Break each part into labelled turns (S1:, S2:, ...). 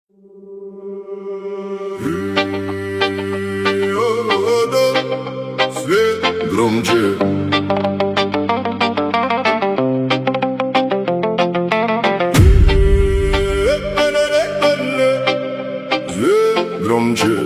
S1: Свет громче. Свет громче.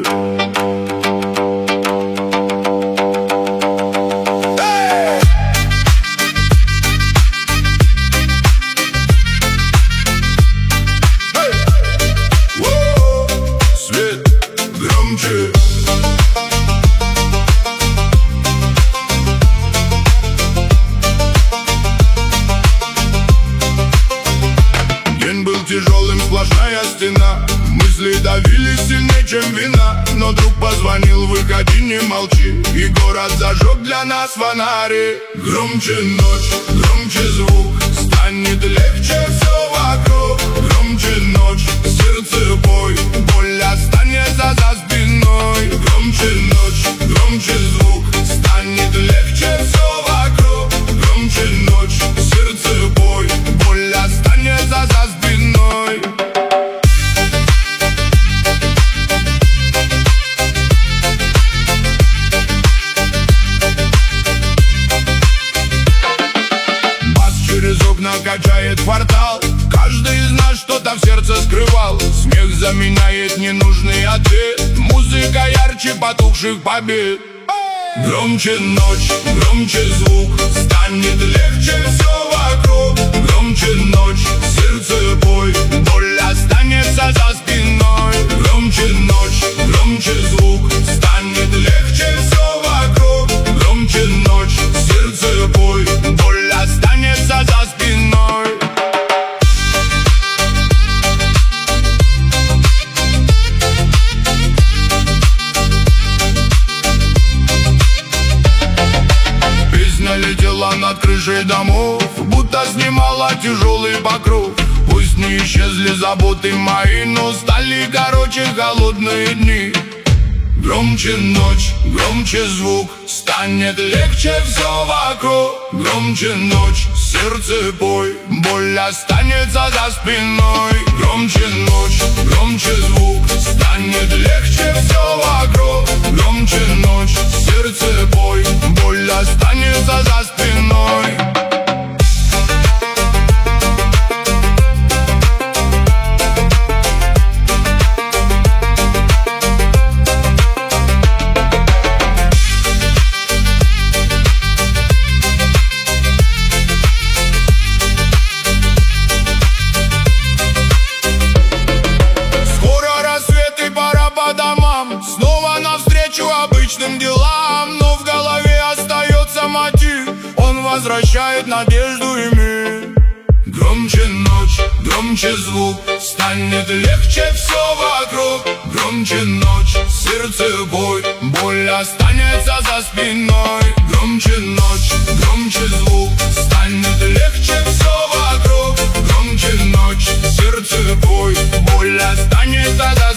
S1: День был тяжелым, сплошная стена. Мысли давили сильнее, чем вина. Но друг позвонил: выходи, не молчи. И город зажег для нас фонари. Громче ночь, громче звук, станет легче все вокруг. Громче ночь, сердце бой, боль останется за спиной. Громче ночь, громче звук, станет легче все вокруг. Громче ночь, сердце бой, боль останется за спиной. Бас через окна качает квартал. Каждый из нас что-то в сердце скрывал. Смех заменяет ненужный ответ. Музыка ярче потухших побед. Громче ночь, громче звук, станет легче все вокруг. Громче ночь, сердце бой, боль останется за спиной. Громче ночь, громче звук, станет легче все вокруг. Громче ночь, сердце бой, боль останется за спиной. Летела над крышей домов, будто снимала тяжелый покров. Пусть не исчезли заботы мои, но стали короче холодные дни. Громче ночь, громче звук, станет легче все вокруг. Громче ночь, сердце бой, боль останется за спиной. Громче ночь, громче звук, станет легче все вокруг. Громче ночь, сердце бой, боль останется за спиной. Снова навстречу обычным делам, но в голове остается мотив. Он возвращает надежду и мир. Громче ночь, громче звук, станет легче все вокруг. Громче ночь, сердце бой, боль останется за спиной. Громче ночь, громче звук, станет легче все вокруг. Громче ночь, сердце бой, боль останется за спиной.